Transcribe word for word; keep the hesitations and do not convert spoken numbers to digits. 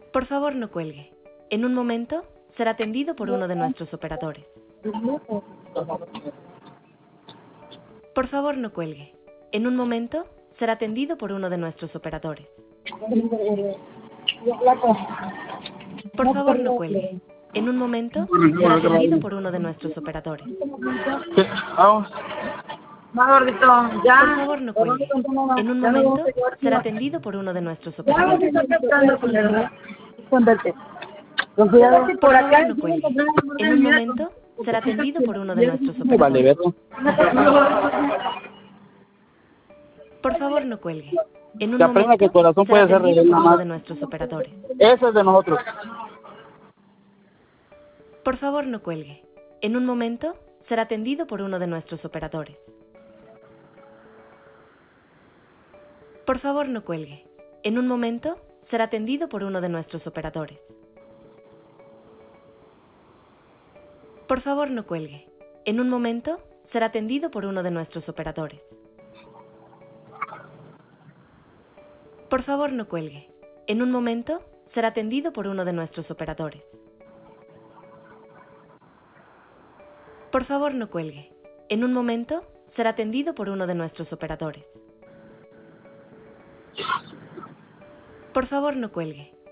Por favor, no cuelgue. En un momento será atendido por uno de nuestros operadores. Por favor, no cuelgue. En un momento será atendido por uno de nuestros operadores. Por favor, no cuelgue. En un momento será atendido por uno de nuestros operadores. Vamos. Más gordito, ya. Por favor, no cuelgue. En un momento será atendido por uno de nuestros Ya operadores. vamos a estar captando, culero. Escóndete. Con cuidado. Por Por favor, acá. no cuelgue. En un momento será atendido por uno de nuestros Vale, operadores. Beto. Por favor, no cuelgue. En un Se aprenda que el momento corazón será puede ser atendido rebelde por nada uno más. de nuestros operadores. Ese es de nosotros. Por favor, no cuelgue. En un momento será atendido por uno de nuestros operadores. Por favor, no cuelgue. En un momento será atendido por uno de nuestros operadores. Por favor, no cuelgue. En un momento será atendido por uno de nuestros operadores. Por favor, no cuelgue. En un momento será atendido por uno de nuestros operadores. Por favor, no cuelgue. En un momento será atendido por uno de nuestros operadores. Por favor, no cuelgue.